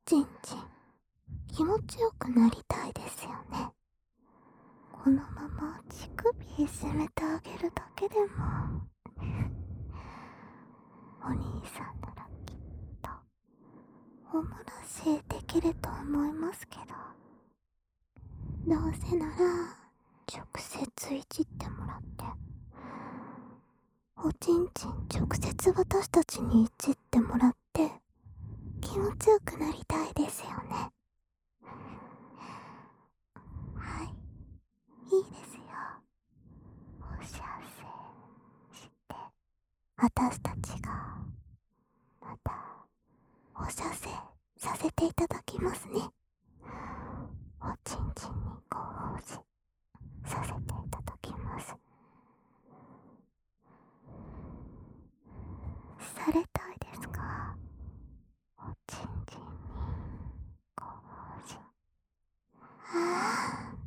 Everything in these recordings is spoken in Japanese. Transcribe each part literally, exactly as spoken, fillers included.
ちんちん気持ちよくなりたいですよね。このまま乳首締めてあげるだけでもお兄さんならきっとおもらしできると思いますけど、どうせなら直接いじってもらっておちんちん直接私たちにいじってもらって気持ちよくなりたいですよね。はい、いいですよ。おしゃせして私たちがまたおしゃせさせていただきますね。おちんちんにご奉仕させていただきます。されたいですか？おちんちんにご奉仕。あ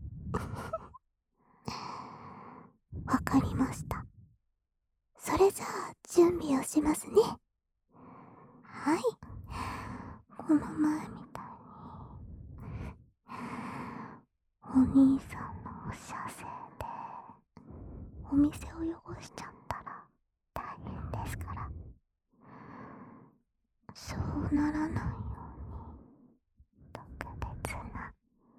あわかりました。それじゃあ準備をしますね。はい、この前みたいにお兄さんのおしゃせでお店を汚しちゃったら大変ですから、そうならないように特別な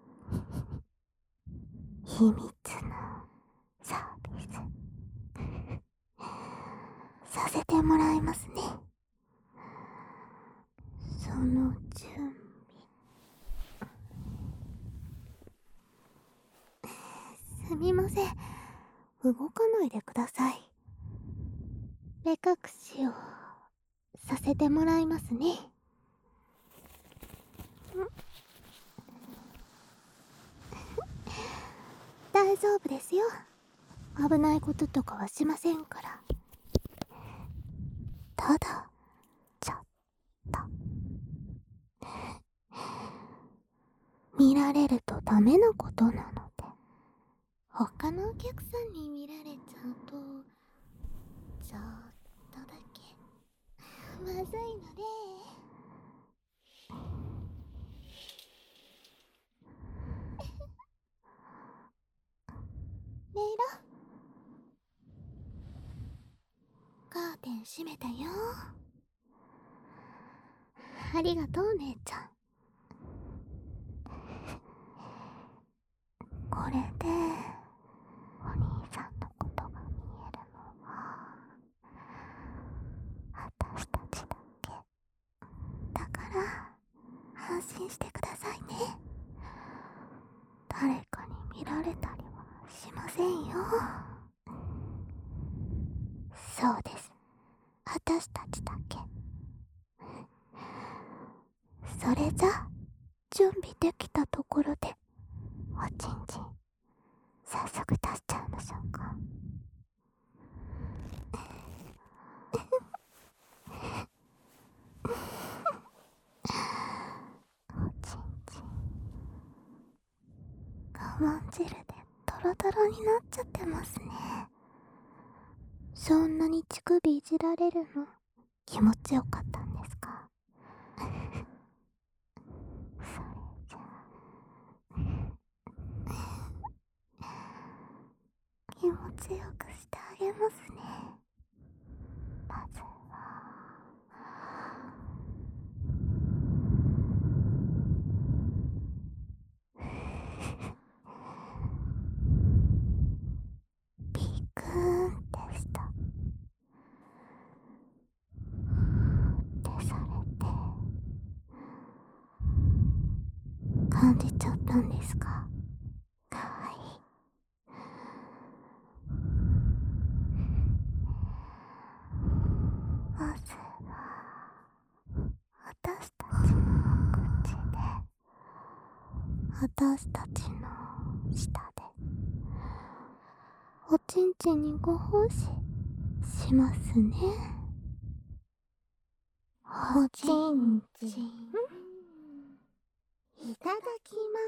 秘密のサービスさせてもらいますね。その準備、すみません、動かないでください。目隠しをさせてもらいますね。大丈夫ですよ。危ないこととかはしませんから。ただちょっと見られるとダメなことなので、他のお客さんに見られちゃうとちょっとだけまずいので、メイロ、カーテン閉めたよ。ありがとう姉ちゃん。これでお兄さんのことが見えるのは私たちだけだから安心してくださいね。誰かに見られたりはしませんよ。そうです、私たちだけ。それじゃ準備できたところでおちんちん早速出しちゃいましょうか。おちんちん我慢汁でトロトロになっちゃってますね。そんなに乳首いじられるの気持ちよかったんですか？それじゃあ気持ちよくしてあげますね。まずはピクーンってしたってされて感じちゃったんですか？かわいい。まずは私たちの口で私たちの舌でおちんちんにご奉仕しますね。おちんちんいただきます。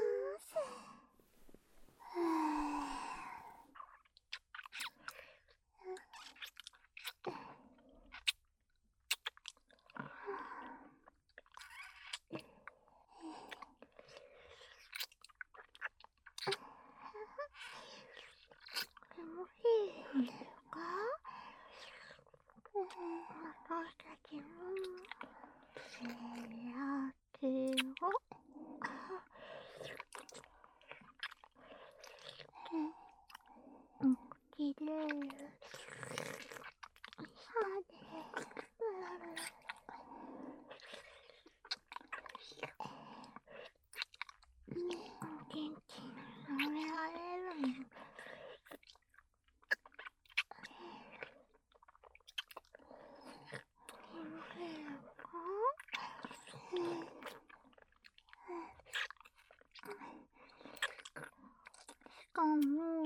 んも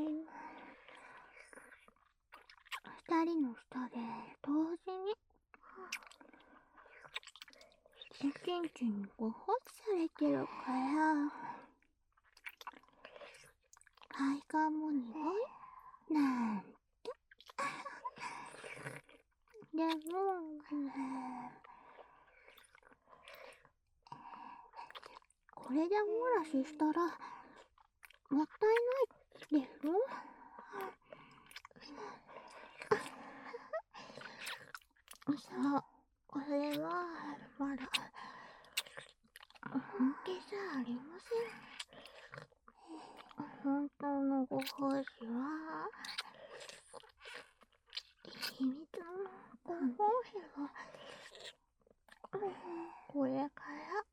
二人の下で同時にチンチンにごほっされてるから快感も鈍いなんて。でもこれでお漏らししたらもったいないですよ。さあ、これはまだ本気じゃありません。本当のご奉仕は秘密のご奉仕がこれから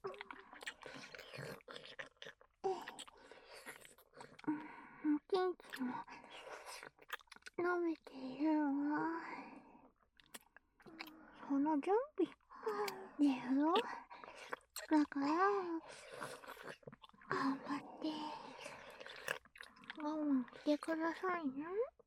おちんちんを舐めているのはその準備ですよ。だから頑張って我慢してくださいね。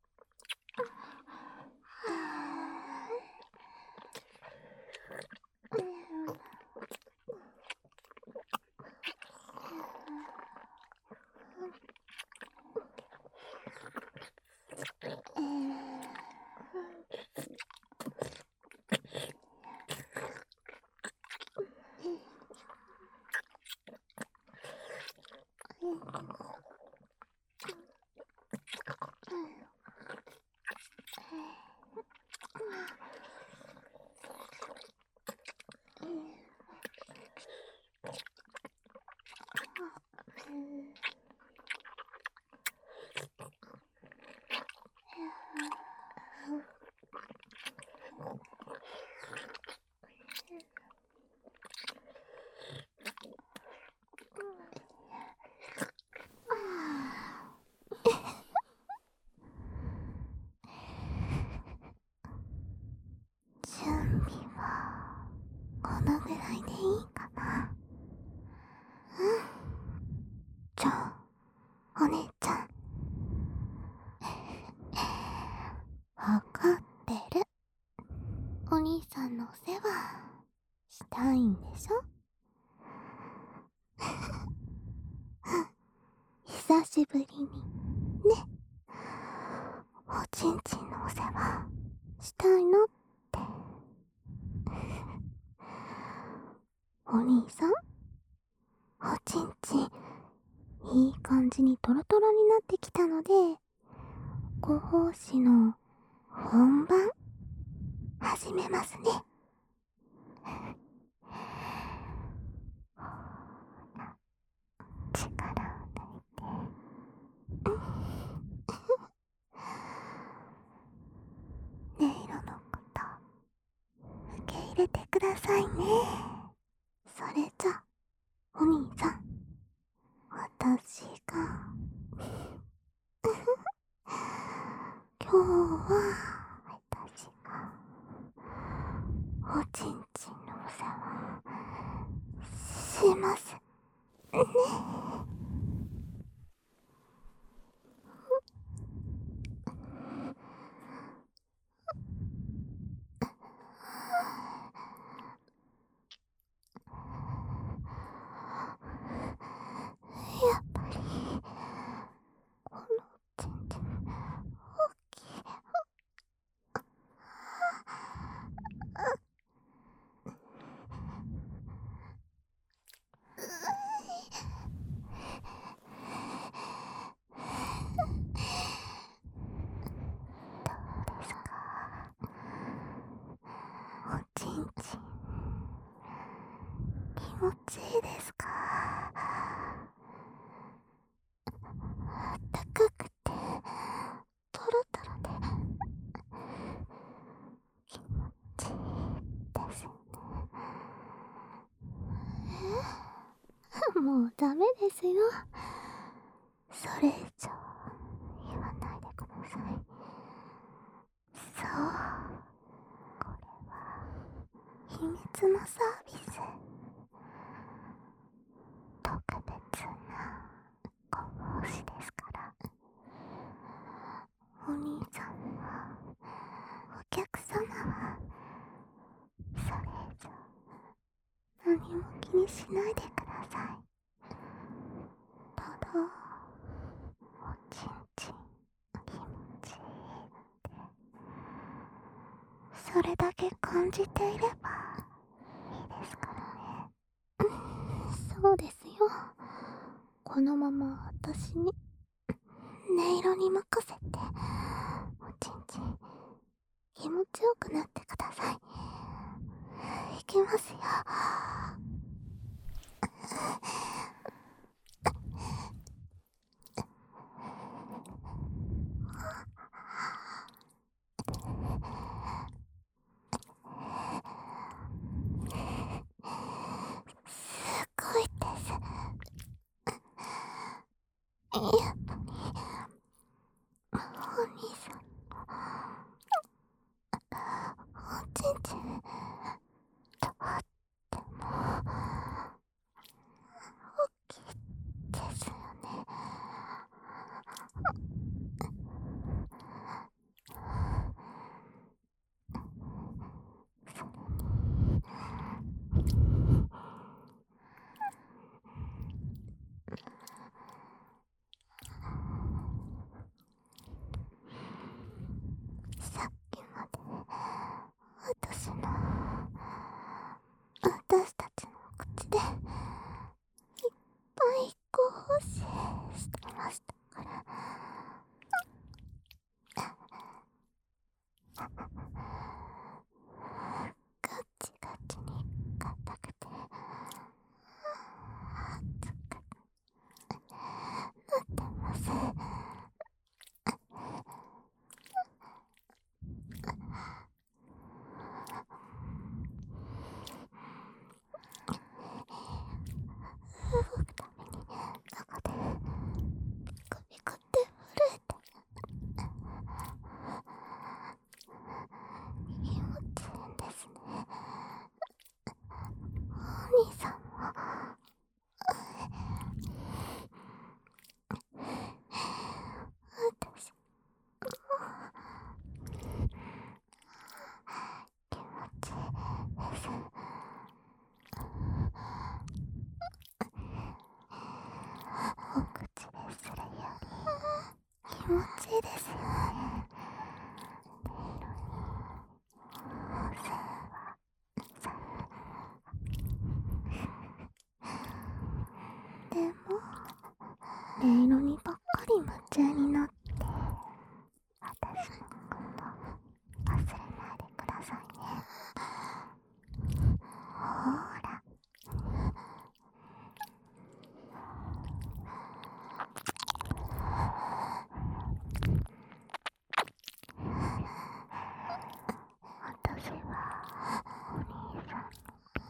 準備はこのぐらいでいいかな。うん。じゃあお姉ちゃんわかってる。お兄さんのお世話したいんでしょ。久しぶりにね、おちんちんのお世話したいのって。お兄さん、おちんちんいい感じにトロトロになってきたので、ご奉仕の本番始めますね。力を抜いて音色のこと受け入れてくださいね。それじゃお兄さん、私が今日は私がおちんちんのお世話しますね。やっぱりこのちんちん大きい。どうですか、おちんちん気持ちいいですか。あったかくてトロトロで気持ちいいですね。えもうダメですよ。それ以上言わないでください。そう、これは秘密のサービス。特別なご奉仕ですから。 しないでください。ただおちんちん気持ちいいってそれだけ感じていればいいですからね。そうですよ。このまま私に音色に任せておちんちん気持ちよくなってください。いきますよ。すごいです。やっぱりお兄さんのおちんちんとっても大きいですよね。さっきまで私の私たちの口でいっぱいご奉仕してましたから。ガチガチに硬くて熱くなってます。動くために中でピコピコって震えて気持ちいいんですね。お兄さんも私も気持ちいいです。お口でするより気持ちいいですよね。でも音色にばっかり夢中になって私のこと忘れないでくださいね。ほーら私はお兄さんの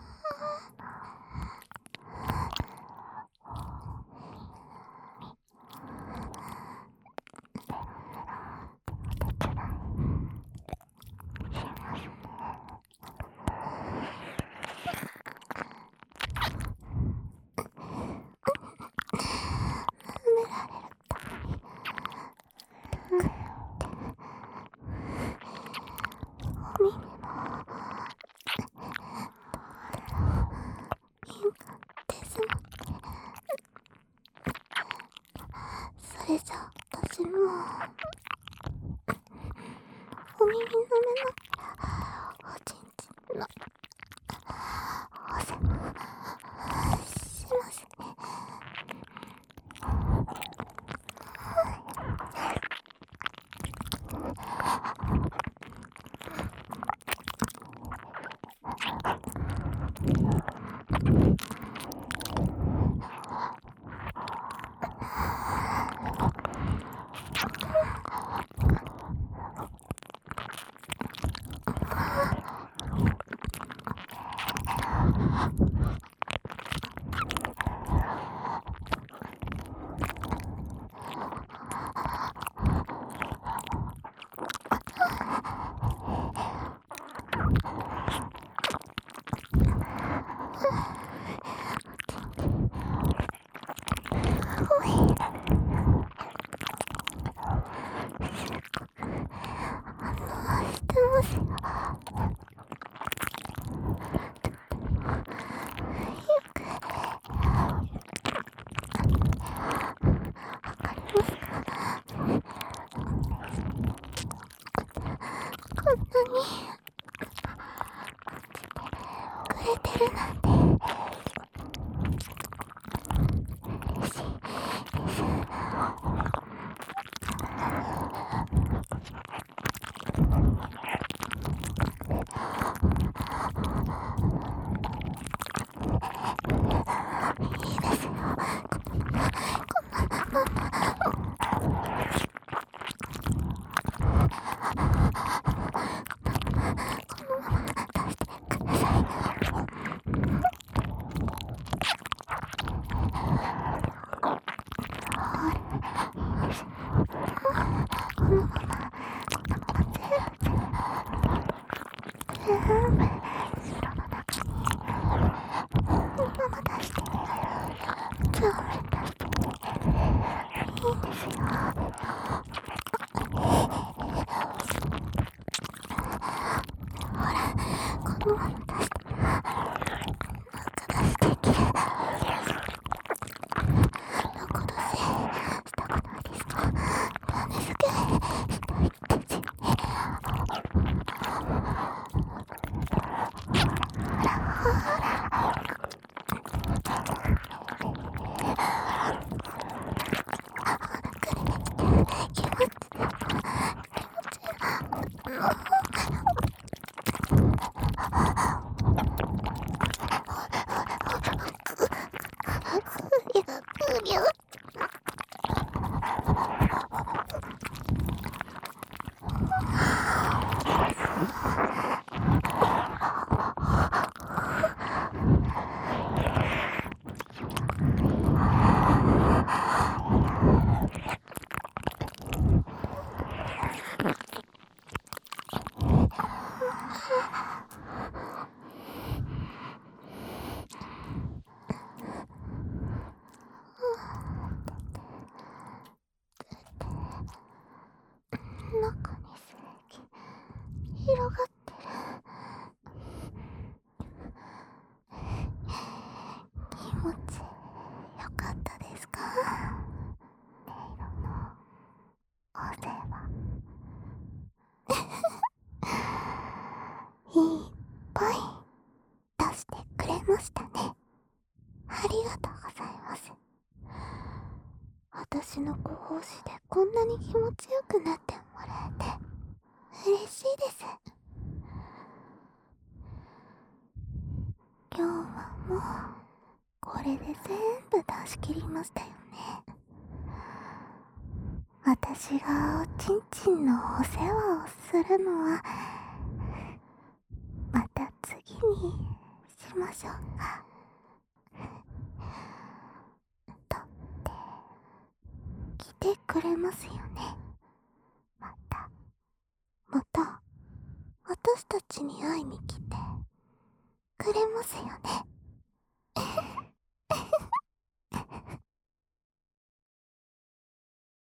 お手伝いしますね。舐められるたびにお耳も敏感ですもんね。それじゃ私もお耳舐めながらおちんちんのお世話しますね。 よっ。中に正気広がってる。気持ちよかったですか？音色のお世話いっぱい出してくれましたね。ありがとうございます。私のご奉仕でこんなに気持ちよくなってもらえて嬉しいです。今日はもうこれで全部出し切りましたよね。私がおちんちんのお世話をするのはまた次にしましょうか。とって来てくれますよね。またまた私たちに会いに来てくれますよね。